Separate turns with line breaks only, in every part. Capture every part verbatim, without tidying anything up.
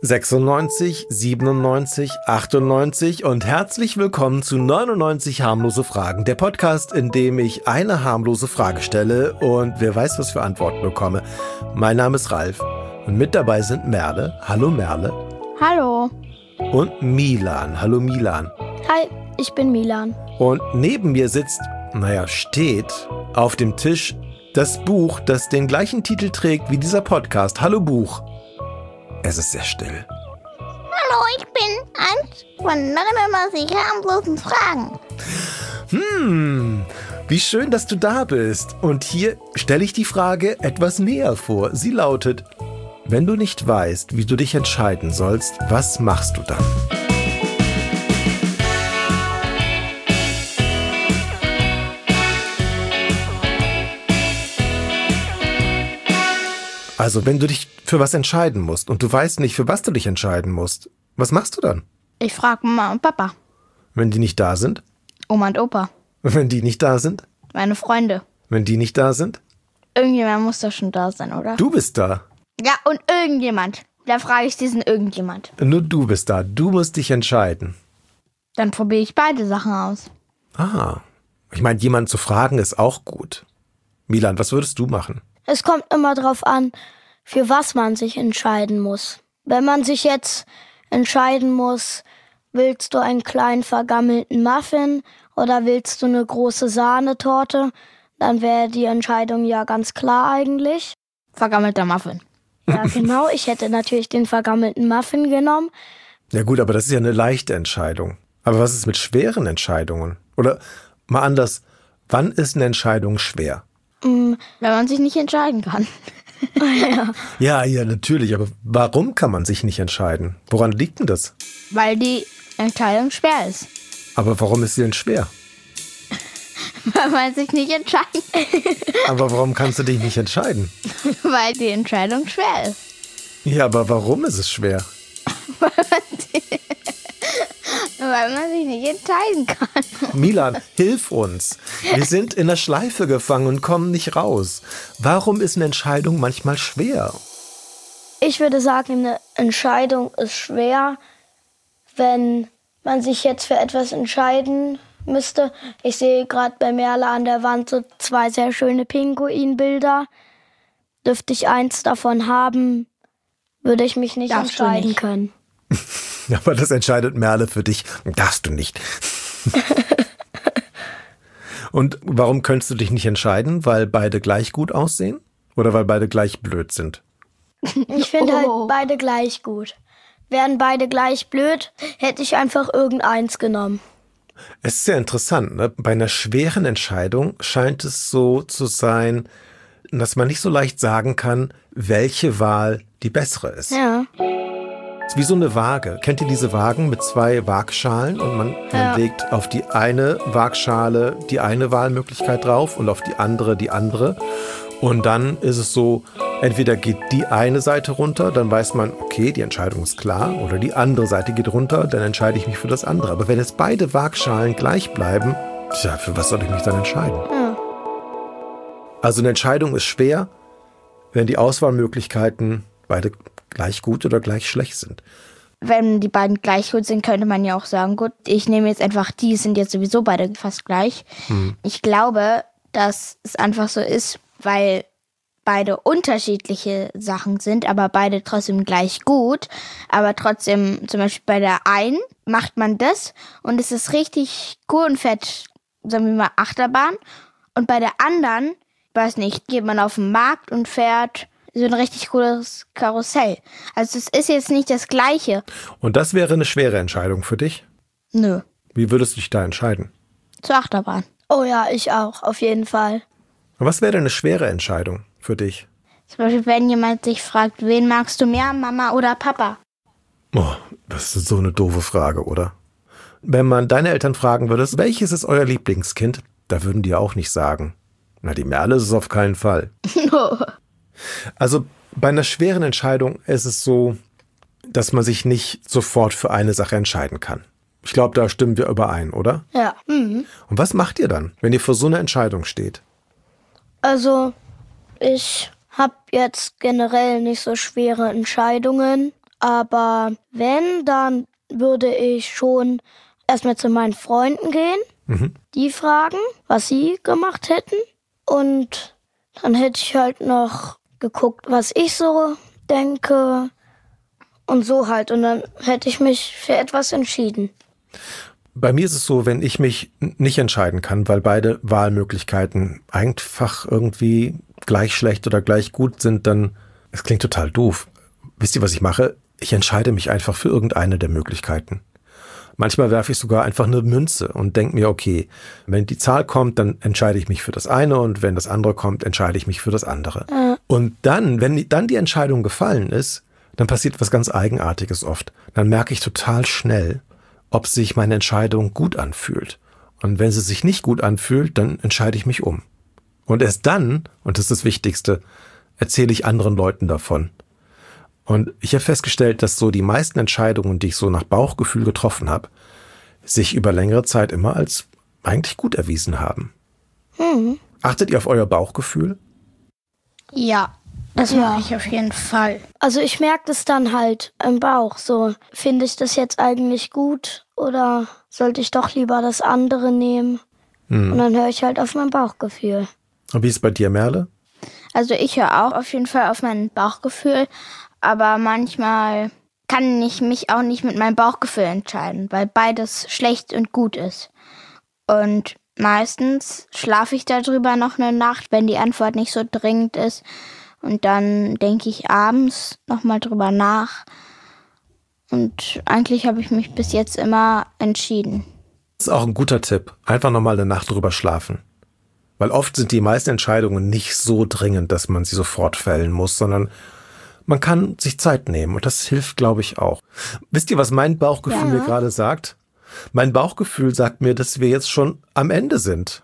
sechsundneunzig, siebenundneunzig, achtundneunzig und herzlich willkommen zu neunundneunzig harmlose Fragen. Der Podcast, in dem ich eine harmlose Frage stelle und wer weiß, was für Antworten bekomme. Mein Name ist Ralf und mit dabei sind Merle. Hallo Merle.
Hallo.
Und Milan. Hallo Milan.
Hi, ich bin Milan.
Und neben mir sitzt, naja, steht auf dem Tisch das Buch, das den gleichen Titel trägt wie dieser Podcast. Hallo Buch. Es ist sehr still.
Hallo, ich bin eins von neunundneunzig harmlosen Fragen.
Hm, wie schön, dass du da bist. Und hier stelle ich die Frage etwas näher vor. Sie lautet: Wenn du nicht weißt, wie du dich entscheiden sollst, was machst du dann? Also, wenn du dich für was entscheiden musst und du weißt nicht, für was du dich entscheiden musst, was machst du dann?
Ich frage Mama und Papa.
Wenn die nicht da sind?
Oma und Opa.
Wenn die nicht da sind?
Meine Freunde.
Wenn die nicht da sind?
Irgendjemand muss doch schon da sein, oder?
Du bist da.
Ja, und irgendjemand. Da frage ich diesen irgendjemand.
Nur du bist da. Du musst dich entscheiden.
Dann probiere ich beide Sachen aus.
Ah, ich meine, jemanden zu fragen ist auch gut. Milan, was würdest du machen?
Es kommt immer drauf an, für was man sich entscheiden muss. Wenn man sich jetzt entscheiden muss, willst du einen kleinen vergammelten Muffin oder willst du eine große Sahnetorte, dann wäre die Entscheidung ja ganz klar eigentlich.
Vergammelter Muffin.
Ja, genau. Ich hätte natürlich den vergammelten Muffin genommen.
Ja gut, aber das ist ja eine leichte Entscheidung. Aber was ist mit schweren Entscheidungen? Oder mal anders, wann ist eine Entscheidung schwer?
Wenn man sich nicht entscheiden kann.
Ja.
Ja, ja, natürlich. Aber warum kann man sich nicht entscheiden? Woran liegt denn das?
Weil die Entscheidung schwer ist.
Aber warum ist sie denn schwer?
Weil man sich nicht entscheiden kann.
Aber warum kannst du dich nicht entscheiden?
Weil die Entscheidung schwer ist.
Ja, aber warum ist es schwer?
Weil man, die, weil man sich nicht entscheiden kann.
Milan, hilf uns. Wir sind in der Schleife gefangen und kommen nicht raus. Warum ist eine Entscheidung manchmal schwer?
Ich würde sagen, eine Entscheidung ist schwer, wenn man sich jetzt für etwas entscheiden müsste. Ich sehe gerade bei Merle an der Wand so zwei sehr schöne Pinguinbilder. Dürfte ich eins davon haben, würde ich mich nicht
Darfst du
entscheiden
nicht.
können.
Aber das entscheidet Merle für dich. Darfst du nicht. Und warum könntest du dich nicht entscheiden? Weil beide gleich gut aussehen? Oder weil beide gleich blöd sind?
Ich finde
Oh.
halt beide gleich gut. Wären beide gleich blöd, hätte ich einfach irgendeins genommen.
Es ist sehr interessant, ne? Bei einer schweren Entscheidung scheint es so zu sein, dass man nicht so leicht sagen kann, welche Wahl die bessere ist.
Ja.
Es ist wie so eine Waage. Kennt ihr diese Wagen mit zwei Waagschalen? Und man,
Ja.
man legt auf die eine Waagschale die eine Wahlmöglichkeit drauf und auf die andere die andere. Und dann ist es so, entweder geht die eine Seite runter, dann weiß man, okay, die Entscheidung ist klar. Oder die andere Seite geht runter, dann entscheide ich mich für das andere. Aber wenn jetzt beide Waagschalen gleich bleiben, tja, für was soll ich mich dann entscheiden?
Ja.
Also eine Entscheidung ist schwer, wenn die Auswahlmöglichkeiten beide gleich gut oder gleich schlecht sind.
Wenn die beiden gleich gut sind, könnte man ja auch sagen, gut, ich nehme jetzt einfach die, sind jetzt sowieso beide fast gleich.
Hm.
Ich glaube, dass es einfach so ist, weil beide unterschiedliche Sachen sind, aber beide trotzdem gleich gut. Aber trotzdem, zum Beispiel bei der einen macht man das und es ist richtig cool und fett, sagen wir mal Achterbahn. Und bei der anderen, weiß nicht, geht man auf den Markt und fährt so ein richtig cooles Karussell. Also es ist jetzt nicht das Gleiche.
Und das wäre eine schwere Entscheidung für dich?
Nö,
Wie würdest du dich da entscheiden?
zur Achterbahn.
Oh ja, ich auch, auf jeden Fall.
Und was wäre denn eine schwere Entscheidung für dich?
Zum Beispiel, wenn jemand sich fragt, wen magst du mehr, Mama oder Papa?
Oh, das ist so eine doofe Frage, oder? Wenn man deine Eltern fragen würde, welches ist euer Lieblingskind, da würden die auch nicht sagen. Na, die Merle ist es auf keinen Fall. Also bei einer schweren Entscheidung ist es so, dass man sich nicht sofort für eine Sache entscheiden kann. Ich glaube, da stimmen wir überein, oder?
Ja. Mhm.
Und was macht ihr dann, wenn ihr vor so einer Entscheidung steht?
Also, ich habe jetzt generell nicht so schwere Entscheidungen. Aber wenn, dann würde ich schon erstmal zu meinen Freunden gehen, mhm. die fragen, was sie gemacht hätten. Und dann hätte ich halt noch geguckt, was ich so denke und so halt. Und dann hätte ich mich für etwas entschieden.
Bei mir ist es so, wenn ich mich nicht entscheiden kann, weil beide Wahlmöglichkeiten einfach irgendwie gleich schlecht oder gleich gut sind, dann, es klingt total doof. Wisst ihr, was ich mache? Ich entscheide mich einfach für irgendeine der Möglichkeiten. Manchmal werfe ich sogar einfach eine Münze und denke mir, okay, wenn die Zahl kommt, dann entscheide ich mich für das eine und wenn das andere kommt, entscheide ich mich für das andere. Mhm. Und dann, wenn dann die Entscheidung gefallen ist, dann passiert was ganz Eigenartiges oft. Dann merke ich total schnell, ob sich meine Entscheidung gut anfühlt. Und wenn sie sich nicht gut anfühlt, dann entscheide ich mich um. Und erst dann, und das ist das Wichtigste, erzähle ich anderen Leuten davon. Und ich habe festgestellt, dass so die meisten Entscheidungen, die ich so nach Bauchgefühl getroffen habe, sich über längere Zeit immer als eigentlich gut erwiesen haben. Hm. Achtet ihr auf euer Bauchgefühl?
Ja, das
Ja.
mache ich auf jeden Fall.
Also ich merke das dann halt im Bauch so. Finde ich das jetzt eigentlich gut oder sollte ich doch lieber das andere nehmen? Hm. Und dann höre ich halt auf mein Bauchgefühl.
Und wie ist es bei dir, Merle?
Also ich höre auch auf jeden Fall auf mein Bauchgefühl, aber manchmal kann ich mich auch nicht mit meinem Bauchgefühl entscheiden, weil beides schlecht und gut ist. Und meistens schlafe ich darüber noch eine Nacht, wenn die Antwort nicht so dringend ist. Und dann denke ich abends nochmal drüber nach. Und eigentlich habe ich mich bis jetzt immer entschieden.
Das ist auch ein guter Tipp. Einfach nochmal eine Nacht drüber schlafen. Weil oft sind die meisten Entscheidungen nicht so dringend, dass man sie sofort fällen muss, sondern man kann sich Zeit nehmen. Und das hilft, glaube ich, auch. Wisst ihr, was mein Bauchgefühl ja. mir gerade sagt? Mein Bauchgefühl sagt mir, dass wir jetzt schon am Ende sind.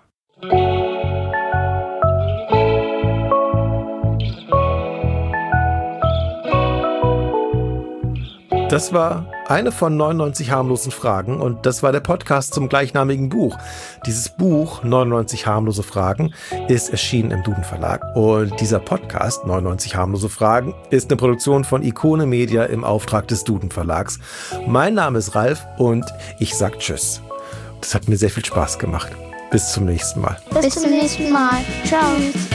Das war eine von neunundneunzig harmlosen Fragen und das war der Podcast zum gleichnamigen Buch. Dieses Buch, neunundneunzig harmlose Fragen, ist erschienen im Duden Verlag und dieser Podcast, neunundneunzig harmlose Fragen, ist eine Produktion von Ikone Media im Auftrag des Duden Verlags. Mein Name ist Ralf und ich sag Tschüss. Das hat mir sehr viel Spaß gemacht. Bis zum nächsten Mal.
Bis zum nächsten Mal. Ciao.